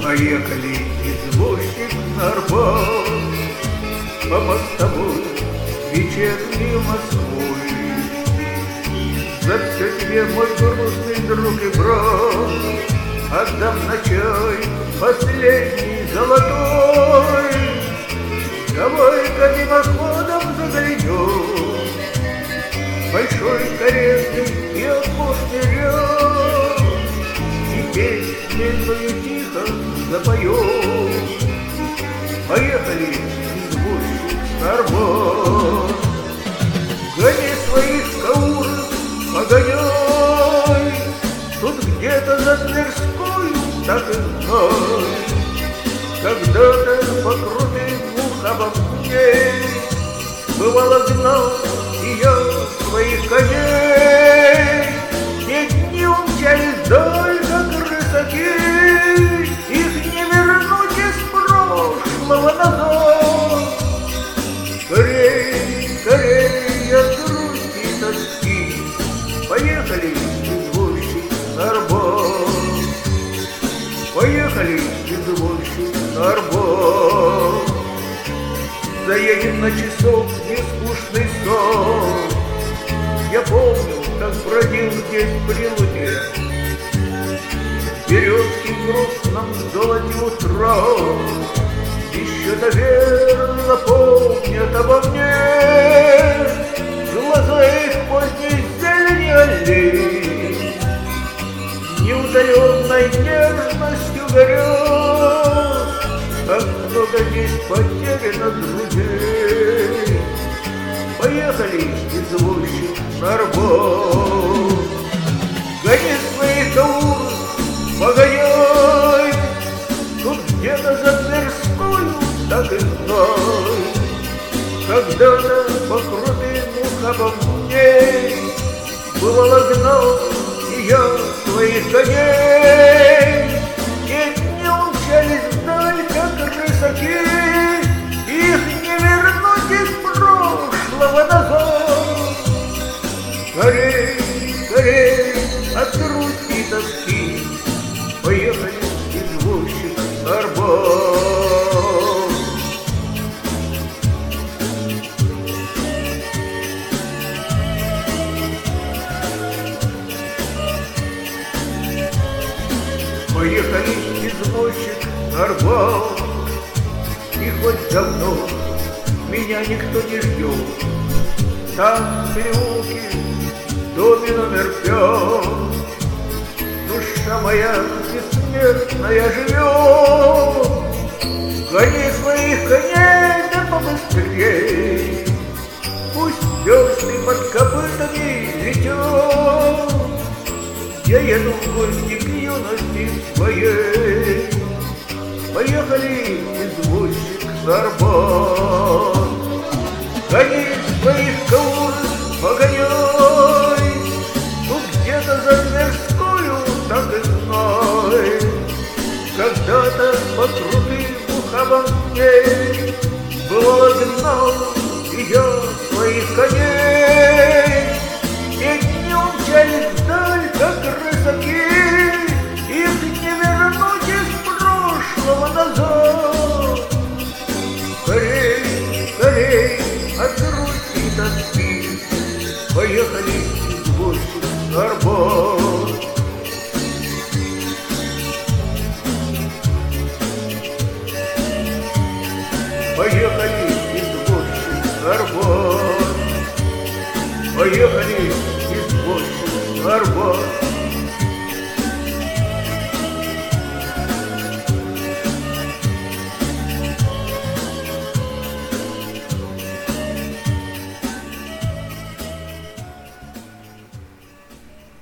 Поехали извозчик на Арбат по мостовой вечерней Москвой. За все тебе, мой грустный друг и брат, отдам на чай последний золотой. Давай-ка мимоходом заглянем большой кареты и окошный ряд, и песню тихо запоем. Поехали, извозчик, на Арбат. Гони своих кауров, погоняй, тут где-то за Тверской, так и знай. Когда-то по крутым обо мне бывало гнал и я своих коней. Те дни умчались вдаль, как рысаки, их не вернуть из прошлого назад. Скорей, скорей от грусти и тоски, поехали, извозчик, на Арбат. Поехали, извозчик, на Арбат. Заедем на часов нескучный сон. Я помню, как бродил здесь при луне, березки в грустном золоте утра еще, наверно, помнят обо мне глаза их поздней зелени аллей, неутоленной нежностью горят. Как много здесь потеряно друзей. Поехали, извозчик, на Арбат. Гони своих кауров, погоняй, тут где-то за Тверскою, так и знай. Когда-то по крутым ухабам мне бывало гнал и я своих коней. И не умчались вдаль, как рысаки, их не вернуть из прошлого назад. Скорей, скорей от грусти и тоски, поехали, извозчик, на Арбат. Поехали, извозчик, на Арбат. И хоть давно меня никто не ждет, там в переулке, в доме номер 5, душа моя бессмертная живет. Гони своих коней, да побыстрей, пусть весны под копытами летят. Я еду в гости к юности своей. Поехали, извозчик, на Арбат. Гони своих кауров, погоняй, тут где-то за Тверскою, так и знай. Когда-то по крутым ухабам мне бывало гнал и я своих коней. Те дни умчались вдаль, как рысаки, их не вернуть из прошлого назад. Скорей, скорей от грусти и тоски, поехали, извозчик, на Арбат. Поехали, извозчик, на Арбат. Поехали,